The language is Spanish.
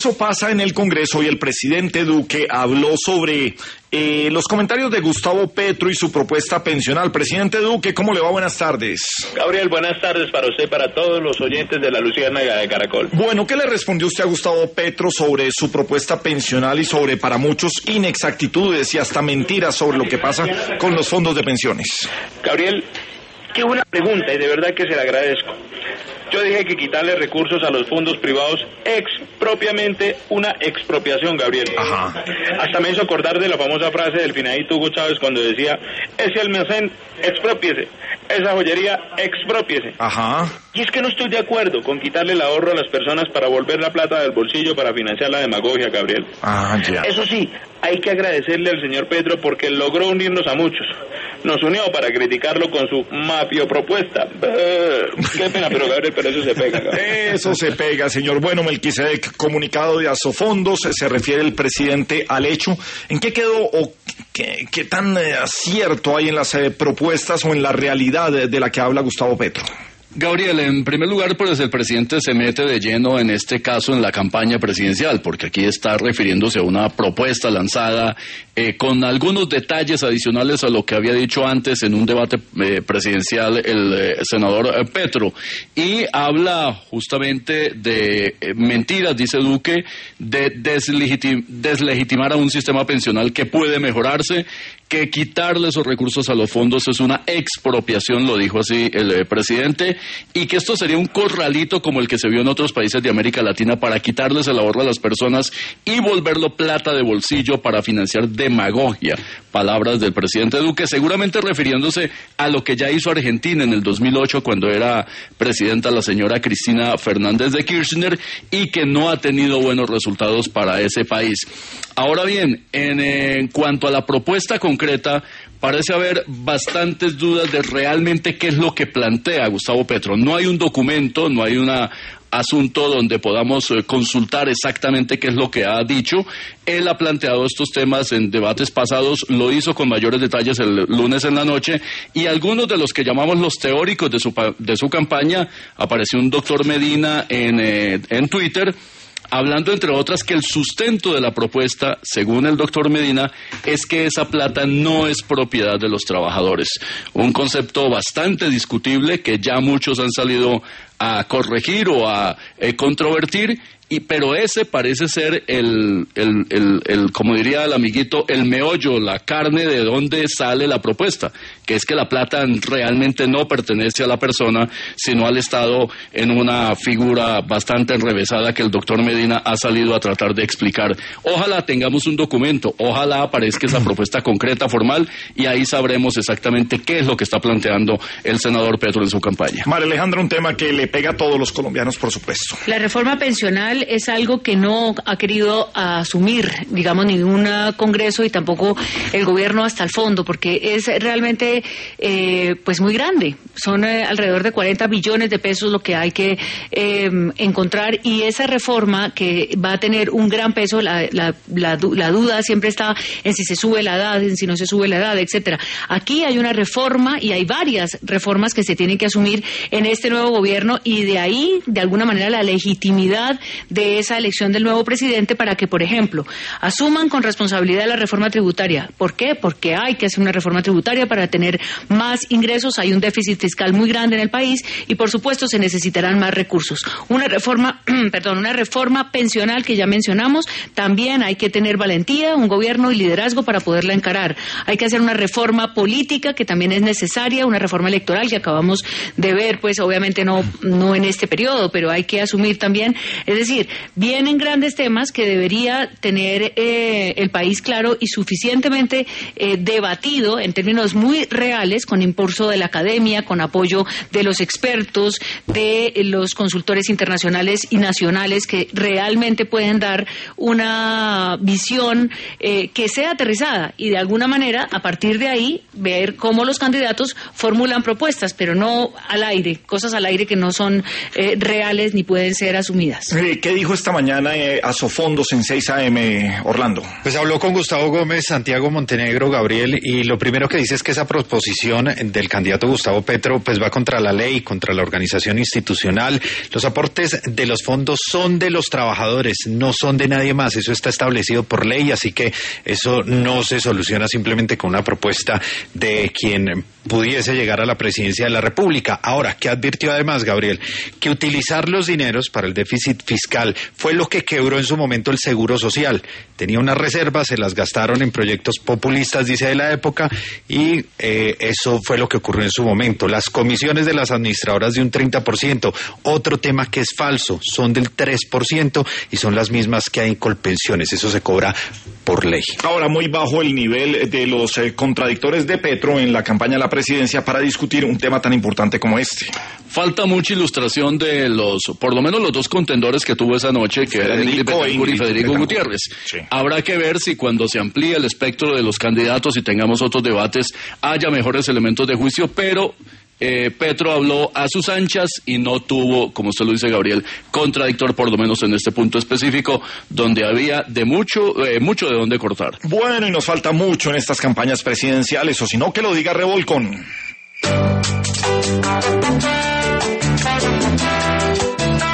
Eso pasa en el Congreso y el presidente Duque habló sobre los comentarios de Gustavo Petro y su propuesta pensional. Presidente Duque, ¿cómo le va? Buenas tardes. Gabriel, buenas tardes para usted, para todos los oyentes de La Luciérnaga de Caracol. Bueno, ¿qué le respondió usted a Gustavo Petro sobre su propuesta pensional y sobre, para muchos, inexactitudes y hasta mentiras sobre lo que pasa con los fondos de pensiones? Gabriel, qué buena pregunta y de verdad que se la agradezco. Yo dije que quitarle recursos a los fondos privados es propiamente una expropiación, Gabriel. Ajá. Hasta me hizo acordar de la famosa frase del finadito Hugo Chávez cuando decía: ese almacén, exprópiese; esa joyería, exprópiese. Ajá. Y es que no estoy de acuerdo con quitarle el ahorro a las personas para volver la plata del bolsillo para financiar la demagogia, Gabriel. Ah, ya. Eso sí, hay que agradecerle al señor Petro porque logró unirnos a muchos. Nos unió para criticarlo con su mafio propuesta. Qué pena, pero Gabriel, pero eso se pega, Gabriel. Eso se pega, señor. Bueno, Melquisedec, comunicado de Asofondos, se refiere el presidente al hecho. ¿En qué quedó o qué tan acierto hay en las propuestas o en la realidad de la que habla Gustavo Petro? Gabriel, en primer lugar, pues el presidente se mete de lleno en este caso en la campaña presidencial, porque aquí está refiriéndose a una propuesta lanzada con algunos detalles adicionales a lo que había dicho antes en un debate presidencial el senador Petro, y habla justamente de mentiras, dice Duque, de deslegitimar a un sistema pensional que puede mejorarse, que quitarle esos recursos a los fondos es una expropiación, lo dijo así el presidente, y que esto sería un corralito como el que se vio en otros países de América Latina para quitarles el ahorro a las personas y volverlo plata de bolsillo para financiar demagogia. Palabras del presidente Duque, seguramente refiriéndose a lo que ya hizo Argentina en el 2008 cuando era presidenta la señora Cristina Fernández de Kirchner y que no ha tenido buenos resultados para ese país. Ahora bien, en cuanto a la propuesta concreta, parece haber bastantes dudas de realmente qué es lo que plantea Gustavo Petro. No hay un documento, no hay un asunto donde podamos consultar exactamente qué es lo que ha dicho. Él ha planteado estos temas en debates pasados, lo hizo con mayores detalles el lunes en la noche, y algunos de los que llamamos los teóricos de su campaña, apareció un doctor Medina en Twitter, hablando, entre otras, que el sustento de la propuesta, según el doctor Medina, es que esa plata no es propiedad de los trabajadores. Un concepto bastante discutible que ya muchos han salido a corregir o a controvertir, pero ese parece ser el como diría el amiguito, el meollo, la carne de donde sale la propuesta, que es que la plata realmente no pertenece a la persona, sino al Estado, en una figura bastante enrevesada que el doctor Medina ha salido a tratar de explicar. Ojalá tengamos un documento, ojalá aparezca esa propuesta concreta, formal, y ahí sabremos exactamente qué es lo que está planteando el senador Petro en su campaña. María Alejandra, un tema que le pega a todos los colombianos, por supuesto. La reforma pensional es algo que no ha querido asumir, digamos, ningún congreso y tampoco el gobierno hasta el fondo, porque es realmente pues muy grande. Son alrededor de 40 billones de pesos lo que hay que encontrar, y esa reforma que va a tener un gran peso, la duda siempre está en si se sube la edad, en si no se sube la edad, etcétera. Aquí hay una reforma y hay varias reformas que se tienen que asumir en este nuevo gobierno, y de ahí, de alguna manera, la legitimidad de esa elección del nuevo presidente para que, por ejemplo, asuman con responsabilidad la reforma tributaria. ¿Por qué? Porque hay que hacer una reforma tributaria para tener más ingresos, hay un déficit fiscal muy grande en el país y, por supuesto, se necesitarán más recursos. Una reforma pensional que ya mencionamos, también hay que tener valentía, un gobierno y liderazgo para poderla encarar. Hay que hacer una reforma política que también es necesaria, una reforma electoral que acabamos de ver, pues obviamente no en este periodo, pero hay que asumir también, es decir, vienen grandes temas que debería tener el país claro y suficientemente debatido en términos muy reales, con impulso de la academia, con apoyo de los expertos, de los consultores internacionales y nacionales que realmente pueden dar una visión que sea aterrizada, y de alguna manera a partir de ahí ver cómo los candidatos formulan propuestas, pero no al aire, cosas al aire que no son reales ni pueden ser asumidas. ¿Qué dijo esta mañana Asofondos en 6 AM, Orlando? Pues habló con Gustavo Gómez, Santiago Montenegro, Gabriel, y lo primero que dice es que esa proposición del candidato Gustavo Petro pues va contra la ley, contra la organización institucional. Los aportes de los fondos son de los trabajadores, no son de nadie más. Eso está establecido por ley, así que eso no se soluciona simplemente con una propuesta de quien pudiese llegar a la presidencia de la República. Ahora, ¿qué advirtió además, Gabriel? Que utilizar los dineros para el déficit fiscal fue lo que quebró en su momento el Seguro Social. Tenía unas reservas, se las gastaron en proyectos populistas, dice, de la época, y eso fue lo que ocurrió en su momento. Las comisiones de las administradoras de un 30%, otro tema que es falso, son del 3% y son las mismas que hay en Colpensiones. Eso se cobra por ley. Ahora, muy bajo el nivel de los contradictores de Petro en la campaña a la presidencia para discutir un tema tan importante como este. Falta mucha ilustración de por lo menos los dos contendores que tuvo esa noche, que eran Ingrid Betancourt y Federico Gutiérrez. Sí. Habrá que ver si cuando se amplíe el espectro de los candidatos y tengamos otros debates, haya mejores elementos de juicio, pero Petro habló a sus anchas y no tuvo, como usted lo dice, Gabriel, contradictor, por lo menos en este punto específico, donde había de mucho de dónde cortar. Bueno, y nos falta mucho en estas campañas presidenciales, o si no, que lo diga Revolcón.